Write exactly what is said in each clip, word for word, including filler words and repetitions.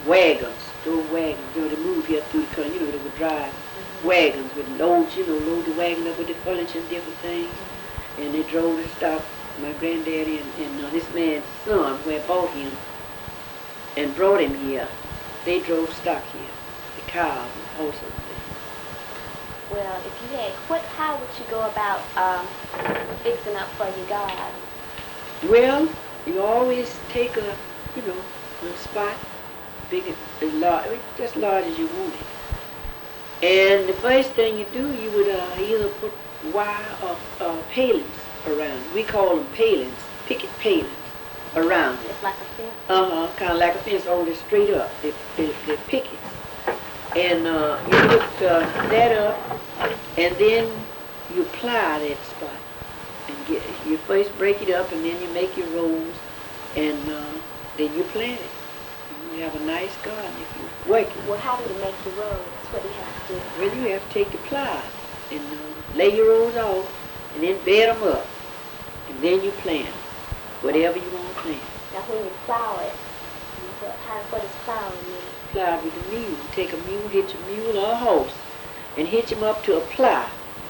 wagons, those wagons, you know, they move here through the country, you know, they would drive mm-hmm. wagons with loads, you know, load the wagon up with the furniture and different things. Mm-hmm. And they drove the stock, my granddaddy and, and uh, this man's son, who had bought him and brought him here, they drove stock here, the cows and horses and things. Well, if you had, what, how would you go about um, fixing up for your garden? Well, you always take a, you know, a spot, big as large, just large as you want it. And the first thing you do, you would uh, either put wire or uh, palings around. We call them palings, picket palings around it. It's like a fence? Uh-huh, kind of like a fence, only straight up, the, the, the pickets. And uh, you put uh, that up, and then you plow that spot. And get, you first break it up, and then you make your rows, and uh, then you plant it. And you have a nice garden if you work it. Well, how do you make your rows? What do you have to do? Well, you have to take the plow and uh, lay your rows off, and then bed them up, and then you plant whatever you want to plant. Now, when you plow it, what, how, what does plowing mean? Plow with a mule. Take a mule, hitch a mule or a horse, and hitch them up to a plow.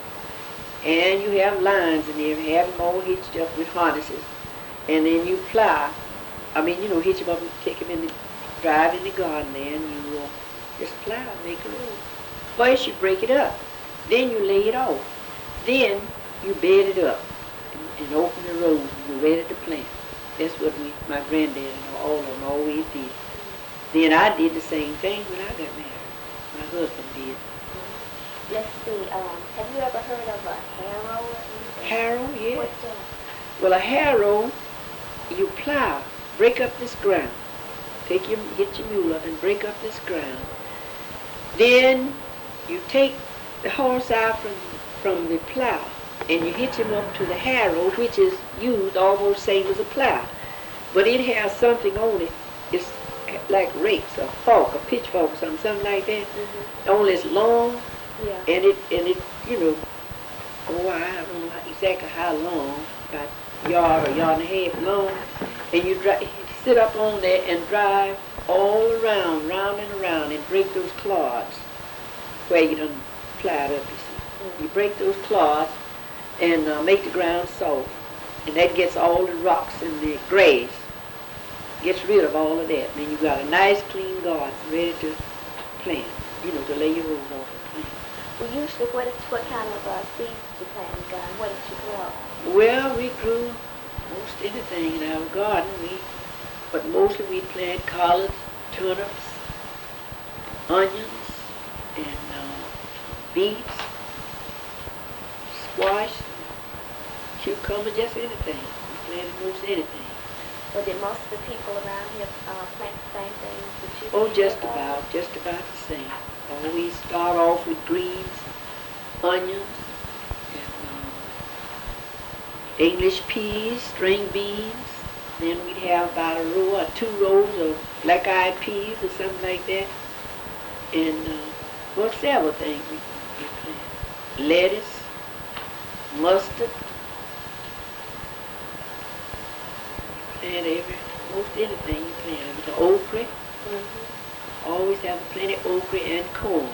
And you have lines in there, have them all hitched up with harnesses. And then you plow. I mean, you know, hitch them up and take them in the, drive in the garden there, and you uh, just plow, make a road. First you break it up. Then you lay it off. Then you bed it up and, and open the rows, and you're ready to plant. That's what we, my granddad and all of them always did. Then I did the same thing when I got married. My husband did. Let's see, um, have you ever heard of a harrow or anything? Harrow, yeah. What's that? Well, a harrow, you plow, break up this ground. Take your, get your mule up and break up this ground. Then you take the horse out from, from the plow, and you hitch him up to the harrow, which is used almost same as a plow. But it has something on it. It's like rakes, a fork, a pitchfork or something, something like that. Mm-hmm. Only it's long, yeah. and it, and it, you know, oh, I don't know exactly how long, about a yard or yard and a half long, and you, drive, you sit up on there and drive all around, round and around, and break those clods where you done plowed up, you see. Mm-hmm. You break those clods and uh, make the ground soft, and that gets all the rocks and the grass, gets rid of all of that. And then you got a nice clean garden ready to plant, you know, to lay your rows off and plant. Well, usually what, is, what kind of uh, seeds did you plant in the garden? What did you grow? Well, we grew most anything in our garden, we, but mostly we planted collards, turnips, onions, and uh, beets, squash, cucumber, just anything. We planted most anything. Well, did most of the people around here uh, plant the same things that you Oh, did? just about, just about the same. Always start off with greens, onions, and um, English peas, string beans. Then we'd have about a row or two rows of black-eyed peas or something like that. And uh, well, several things we, we plant. Lettuce, mustard, and every, most anything you plant. With the okra, mm-hmm. always have plenty of okra and corn.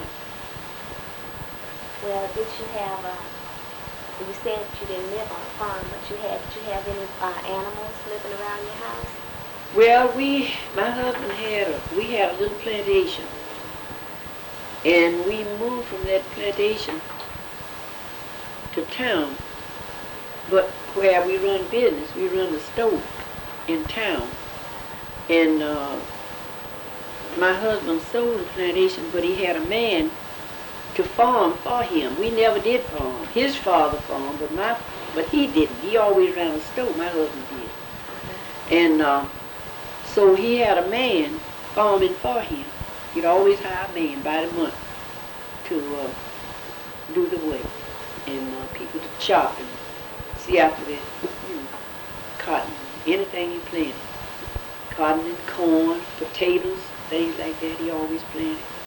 Well, did you have, uh, you said that you didn't live on a farm, but you had, did you have any uh, animals living around your house? Well, we, my husband had a, we had a little plantation, and we moved from that plantation to town. But where we run business, we run a store in town, and uh, my husband sold the plantation, but he had a man to farm for him. We never did farm. His father farmed, but my, but he didn't. He always ran a store. My husband did, and uh, so he had a man farming for him. He'd always hire a man by the month to uh, do the work, and uh, people to chop and see after that, you know, cotton, anything he planted. Cotton and corn, potatoes, things like that, he always planted.